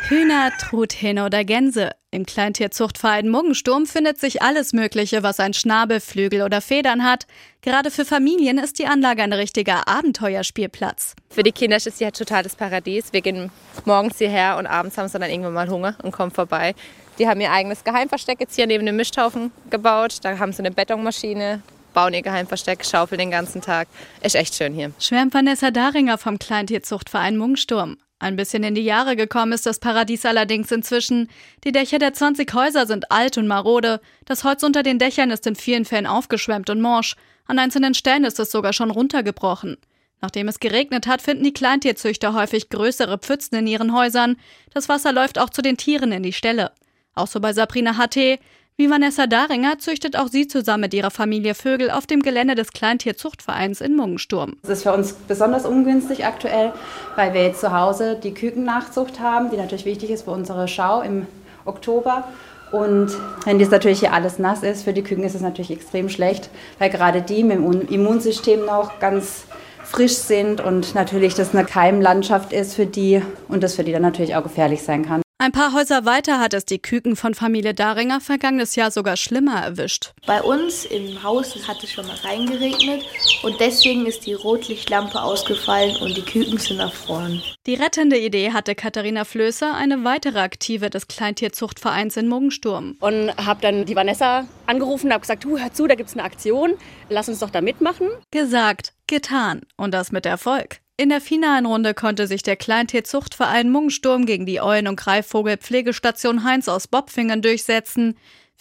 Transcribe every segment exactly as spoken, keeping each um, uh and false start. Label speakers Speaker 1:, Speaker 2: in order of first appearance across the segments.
Speaker 1: Hühner, Truthähne oder Gänse. Im Kleintierzuchtverein Muggensturm findet sich alles Mögliche, was ein Schnabel, Flügel oder Federn hat. Gerade für Familien ist die Anlage ein richtiger Abenteuerspielplatz.
Speaker 2: Für die Kinder ist es hier total das Paradies. Wir gehen morgens hierher und abends haben sie dann irgendwann mal Hunger und kommen vorbei. Die haben ihr eigenes Geheimversteck jetzt hier neben dem Misthaufen gebaut. Da haben sie eine Betonmaschine, bauen ihr Geheimversteck, schaufeln den ganzen Tag. Ist echt schön hier.
Speaker 1: Schwärmt Vanessa Daringer vom Kleintierzuchtverein Muggensturm. Ein bisschen in die Jahre gekommen ist das Paradies allerdings inzwischen. Die Dächer der zwanzig Häuser sind alt und marode. Das Holz unter den Dächern ist in vielen Fällen aufgeschwemmt und morsch. An einzelnen Stellen ist es sogar schon runtergebrochen. Nachdem es geregnet hat, finden die Kleintierzüchter häufig größere Pfützen in ihren Häusern. Das Wasser läuft auch zu den Tieren in die Ställe. Auch so bei Sabrina H T. Wie Vanessa Daringer züchtet auch sie zusammen mit ihrer Familie Vögel auf dem Gelände des Kleintierzuchtvereins in Muggensturm.
Speaker 3: Das ist für uns besonders ungünstig aktuell, weil wir jetzt zu Hause die Kükennachzucht haben, die natürlich wichtig ist für unsere Schau im Oktober. Und wenn jetzt natürlich hier alles nass ist, für die Küken ist es natürlich extrem schlecht, weil gerade die mit dem Immunsystem noch ganz frisch sind und natürlich das eine Keimlandschaft ist für die und das für die dann natürlich auch gefährlich sein kann.
Speaker 1: Ein paar Häuser weiter hat es die Küken von Familie Daringer vergangenes Jahr sogar schlimmer erwischt.
Speaker 4: Bei uns im Haus hat es schon mal reingeregnet und deswegen ist die Rotlichtlampe ausgefallen und die Küken sind erfroren.
Speaker 1: Die rettende Idee hatte Katharina Flößer, eine weitere Aktive des Kleintierzuchtvereins in Muggensturm.
Speaker 5: Und habe dann die Vanessa angerufen und habe gesagt, du, hör zu, da gibt es eine Aktion, lass uns doch da mitmachen.
Speaker 1: Gesagt, getan und das mit Erfolg. In der finalen Runde konnte sich der Kleintierzuchtverein Muggensturm gegen die Eulen- und Greifvogel-Pflegestation Heinz aus Bopfingen durchsetzen.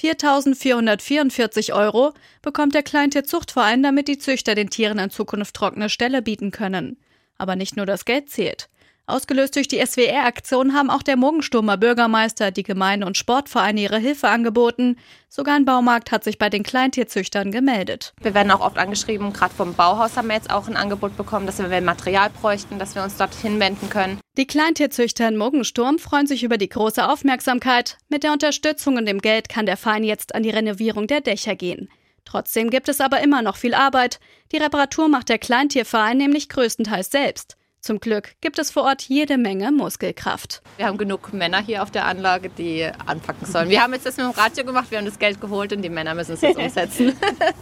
Speaker 1: viertausendvierhundertvierundvierzig Euro bekommt der Kleintierzuchtverein, damit die Züchter den Tieren in Zukunft trockene Ställe bieten können. Aber nicht nur das Geld zählt. Ausgelöst durch die S W R-Aktion haben auch der Muggensturmer Bürgermeister, die Gemeinde und Sportvereine ihre Hilfe angeboten. Sogar ein Baumarkt hat sich bei den Kleintierzüchtern gemeldet.
Speaker 2: Wir werden auch oft angeschrieben, gerade vom Bauhaus haben wir jetzt auch ein Angebot bekommen, dass wir, wenn wir Material bräuchten, dass wir uns dort hinwenden können.
Speaker 1: Die Kleintierzüchter in Muggensturm freuen sich über die große Aufmerksamkeit. Mit der Unterstützung und dem Geld kann der Verein jetzt an die Renovierung der Dächer gehen. Trotzdem gibt es aber immer noch viel Arbeit. Die Reparatur macht der Kleintierverein nämlich größtenteils selbst. Zum Glück gibt es vor Ort jede Menge Muskelkraft.
Speaker 2: Wir haben genug Männer hier auf der Anlage, die anpacken sollen. Wir haben jetzt das mit dem Radio gemacht, wir haben das Geld geholt und die Männer müssen es jetzt umsetzen.